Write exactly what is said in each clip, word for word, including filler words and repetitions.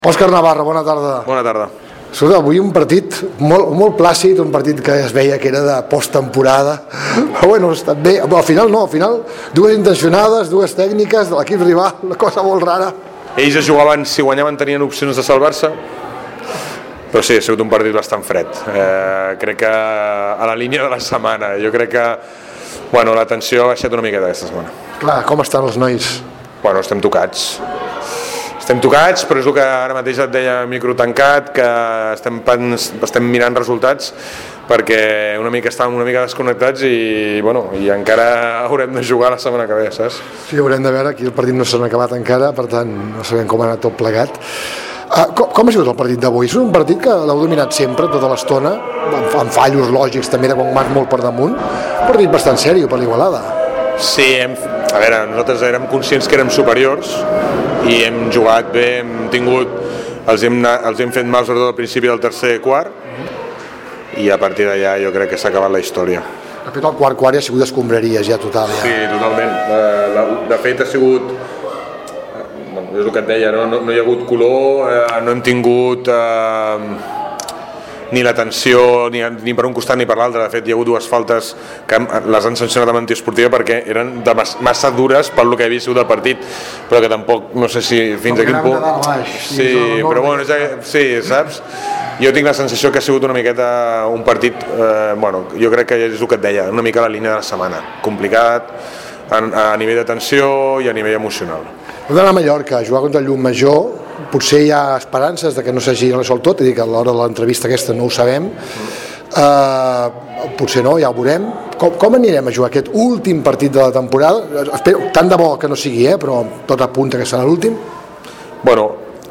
Òscar Navarro, bona tarda. Bona tarda. Escolta, avui un partit molt, molt plàcid, un partit que es veia que era de posttemporada, però bueno, ha estat bé. Al final no, al final dues intencionades, dues tècniques de l'equip rival, una cosa molt rara. Ells es jugaven, si guanyaven tenien opcions de salvar-se, però sí, ha sigut un partit bastant fred. Eh, crec que a la línia de la setmana, jo crec que bueno, la tensió ha baixat una miqueta aquesta setmana. Clar, com estan els nois? Bueno, estem tocats. Estem tocats, però és el que ara mateix et deia micro tancat, que estem, estem mirant resultats perquè una mica estàvem una mica desconnectats i, bueno, i encara haurem de jugar la setmana que ve, saps? Sí, haurem de veure, aquí el partit no s'ha acabat encara, per tant no sabem com ha anat tot plegat. Uh, com, com ha sigut el partit d'avui? És un partit que l'heu dominat sempre, tota l'estona, amb, amb fallos lògics també, quan vas molt per damunt, un partit bastant sèrio per l'Igualada. Sí, hem, a veure, nosaltres érem conscients que érem superiors i hem jugat bé, hem tingut, els hem, els hem fet mal sobretot al principi del tercer quart i a partir d'allà jo crec que s'ha acabat la història. De fet, el quart quart ja ha sigut escombraries ja total. Ja. Sí, totalment. De, de fet ha sigut, és el que et deia, no, no, no hi ha hagut color, eh, no hem tingut eh, ni la tensió ni, ni per un costat ni per l'altre. De fet hi ha hagut dues faltes que les han sancionat amb antiesportiva perquè eren de massa dures pel que havia sigut el partit, però que tampoc no sé si fins a quin punt baix, sí, però bueno, ja, sí, saps? Jo tinc la sensació que ha sigut una miqueta un partit, eh, bueno, jo crec que és el que et deia, una mica la línia de la setmana, complicat a, a nivell de tensió i a nivell emocional. Hem d'anar a Mallorca, jugar contra el Llucmajor, potser hi ha esperances de que no s'hagi resolt tot, i que a l'hora de l'entrevista aquesta no ho sabem, uh, potser no, ja ho veurem. Com, com anirem a jugar aquest últim partit de la temporada? Espero, tant de bo que no sigui, eh, però tot apunta que serà l'últim. Bueno,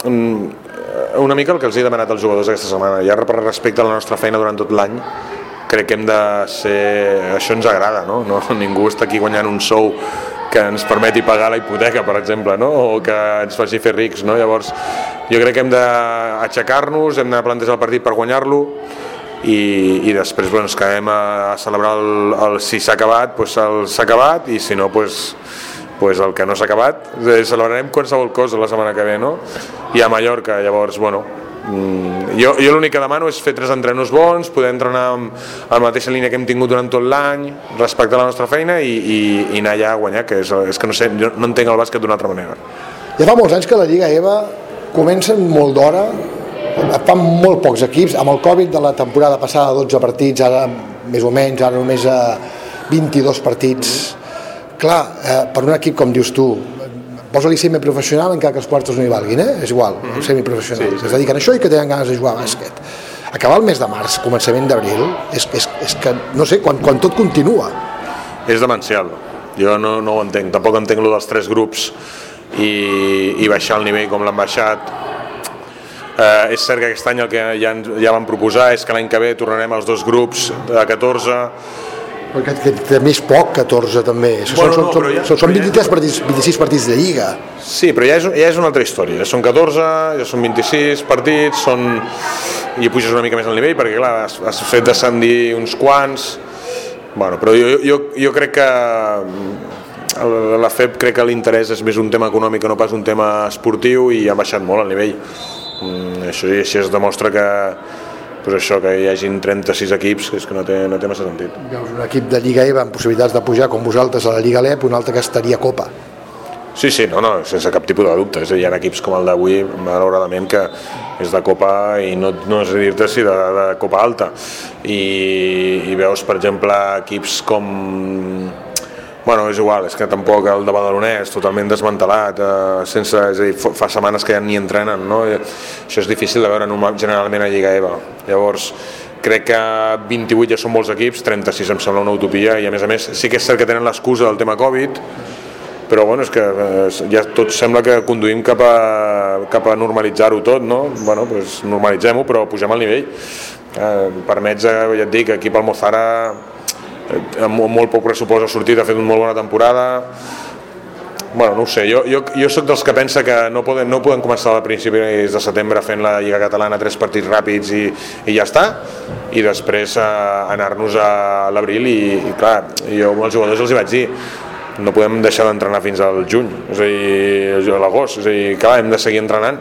una mica el que els he demanat als jugadors aquesta setmana, ja per respecte a la nostra feina durant tot l'any, crec que hem de ser... Això ens agrada, no? no? Ningú està aquí guanyant un sou que ens permeti pagar la hipoteca, per exemple, no? O que ens faci fer rics, no? Llavors, jo crec que hem d'aixecar-nos, hem de plantejar el partit per guanyar-lo i, i després bueno, ens quedem a, a celebrar el, el si s'ha acabat, doncs s'ha acabat, i si no, doncs, doncs el que no s'ha acabat, celebrarem qualsevol cosa la setmana que ve, no? I a Mallorca, llavors, bueno, jo, jo l'únic que demano és fer tres entrenos bons, poder entrenar amb, amb la mateixa línia que hem tingut durant tot l'any, respectar la nostra feina i, i, i anar allà a guanyar, que és, és que no sé, jo no entenc el bàsquet d'una altra manera. Ja fa molts anys que la Lliga E V A comença molt d'hora, fan molt pocs equips, amb el Covid de la temporada passada dotze partits, ara més o menys, ara només a vint-i-dos partits. Clar, eh, per un equip com dius tu, posa-li semiprofessional encara que els quartos no hi valguin, eh? És igual, mm-hmm. semiprofessional, sí, sí. Es dediquen a això i que tenen ganes de jugar a bàsquet. Acabar el mes de març, començament d'abril, és, és, és que, no sé, quan, quan tot continua. És demencial, jo no, no ho entenc, tampoc entenc lo dels tres grups i, i baixar el nivell com l'han baixat. Eh, és cert que aquest any el que ja, ja vam proposar és que l'any que ve tornarem als dos grups de catorze, perquè que també és poc, catorze també, bueno, són, no, són, ja, són vint-i-tres ja partits, vint-i-sis partits de Lliga. Sí, però ja és, ja és una altra història, ja són catorze, ja són vint-i-sis partits, són... i puges una mica més al nivell perquè clar, has, has fet descendir uns quants, bueno, però jo, jo, jo crec que la F E P crec que l'interès és més un tema econòmic que no pas un tema esportiu i ha baixat molt el nivell. Això, i així es demostra que pues això, que hi hagin trenta-sis equips, és que no té, no té massa sentit. Veus un equip de Lliga E V A amb possibilitats de pujar com vosaltres a la Lliga L E P, un altre que estaria a Copa. Sí, sí, no, no, sense cap tipus de dubte. Hi ha equips com el d'avui, malauradament, que és de Copa i no, no és a dir-te si de, de Copa alta. I, I veus, per exemple, equips com... Bueno, és igual, és que tampoc el de Badalonès, totalment desmantelat, eh, sense, és a dir, fa setmanes que ja ni entrenen, no? I això és difícil de veure generalment a Lliga E V A. Llavors, crec que vint-i-vuit ja són molts equips, trenta-sis em sembla una utopia, i a més a més sí que és cert que tenen l'excusa del tema Covid, però bueno, és que ja tot sembla que conduïm cap a, cap a normalitzar-ho tot, no? Bueno, doncs normalitzem-ho, però pugem al nivell. Eh, permets, ja et dic, aquí pel Mozara amb molt poc pressupost ha sortit, ha fet una molt bona temporada. Bueno, no ho sé, jo, jo, jo soc dels que pensa que no podem, no podem començar a principis de setembre fent la Lliga Catalana tres partits ràpids i, i ja està, i després eh, anar-nos a l'abril i, i clar, jo als jugadors els hi vaig dir no podem deixar d'entrenar fins al juny, és a dir, a l'agost, és a dir, clar, hem de seguir entrenant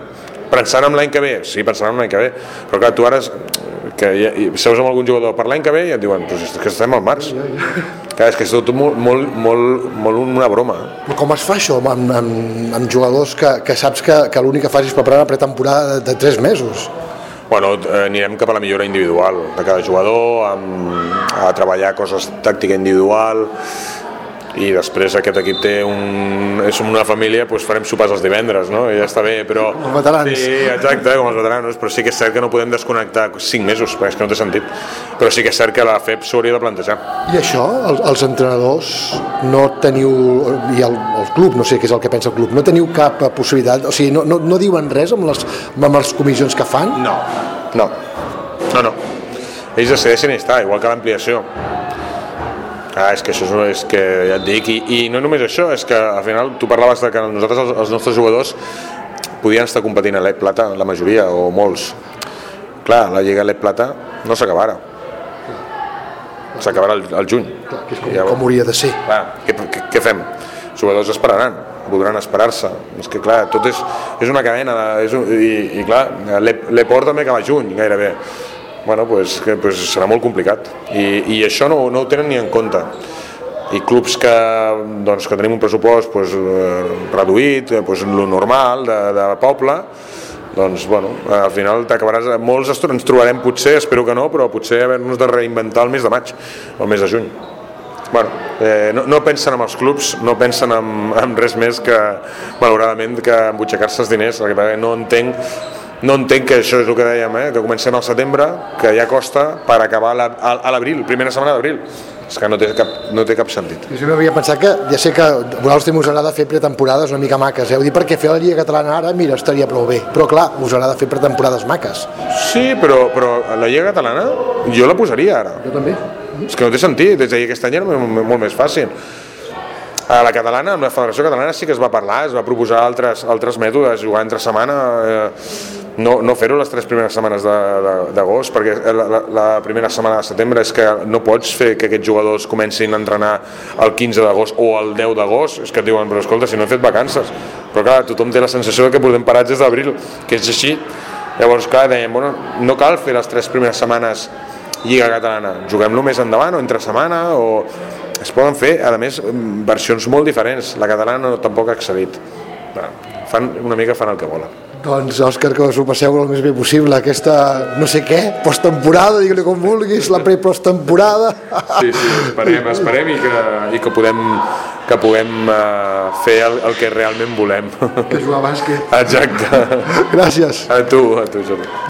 pensant en l'any que ve, sí, pensant en l'any que ve, però clar, tu ara que ja, seus amb algun jugador per l'any que ve i et diuen, però és que estem al març. Clar, és que és tot molt, molt, molt, molt una broma. Com es fa això amb, amb, amb jugadors que, que saps que, que l'únic que fas és preparar una pretemporada de, de tres mesos? Bueno, anirem cap a la millora individual de cada jugador, amb, a treballar coses tàctica individual, i després aquest equip té un... és una família, doncs farem sopars els divendres, no? I ja està bé, però... Com els veterans. Sí, exacte, com els veteranos, però sí que és cert que no podem desconnectar cinc mesos, perquè és que no té sentit, però sí que és cert que la F E P s'ho hauria de plantejar. I això, els, els entrenadors, no teniu, i el, el club, no sé què és el que pensa el club, no teniu cap possibilitat, o sigui, no, no, no diuen res amb les, amb les comissions que fan? No, no, no, no. Ells decideixen i està, igual que l'ampliació. Ah, és que això és que ja et dic, i, i no només això, és que al final tu parlaves de que nosaltres, els, els nostres jugadors, podien estar competint a l'E P Plata, la majoria, o molts. Clar, la Lliga l'E P Plata no s'acabarà. S'acabarà al, al juny. Clar, que és com, ja, com hauria de ser. Clar, què, què, què fem? Els jugadors esperaran, voldran esperar-se. És que clar, tot és, és una cadena, de, és un, i, i clar, l'E Port també acaba juny, gairebé. Bueno, pues, que, pues serà molt complicat i, i això no, no ho tenen ni en compte, i clubs que, doncs, que tenim un pressupost pues, reduït, pues, lo normal de, de poble, doncs bueno, al final t'acabaràs, molts ens trobarem potser, espero que no, però potser haver-nos de reinventar el mes de maig o el mes de juny. Bueno, eh, no, no pensen en els clubs, no pensen en, en res més que, malauradament, que embutxacar-se els diners, perquè no entenc No entenc que això és el que dèiem, eh? Que comencem al setembre, que ja costa per acabar la, a, a l'abril, primera setmana d'abril. És que no té cap, no té cap sentit. Jo sempre havia pensat que, ja sé que a vosaltres us agrada fer pretemporades una mica maques, heu dit perquè fer la Lliga Catalana ara, mira, estaria prou bé. Però clar, us agrada fer pretemporades maques. Sí, però, però la Lliga Catalana jo la posaria ara. Jo també. És que no té sentit, des d'ahir aquest any era molt més fàcil. A la catalana, amb la Federació Catalana sí que es va parlar, es va proposar altres, altres mètodes, jugar entre setmana, eh, no, no fer-ho les tres primeres setmanes d'agost, perquè la, la, la primera setmana de setembre és que no pots fer que aquests jugadors comencin a entrenar el quinze d'agost o el deu d'agost, és que et diuen, però escolta, si no he fet vacances. Però clar, tothom té la sensació de que podem parats des d'abril, que és així. Llavors, clar, dèiem, bueno, no cal fer les tres primeres setmanes Lliga Catalana, juguem-lo més endavant o entre setmana, o es poden fer, a més, versions molt diferents. La catalana no, tampoc ha accedit. Fan, una mica fan el que volen. Doncs, Òscar, que us ho passeu el més bé possible, aquesta, no sé què, posttemporada, digue-li com vulguis, la pre-posttemporada. Sí, sí, esperem, esperem i que, i que podem, que puguem uh, fer el, el que realment volem. Que jugar a bàsquet. Exacte. Gràcies. A tu, a tu, Jordi.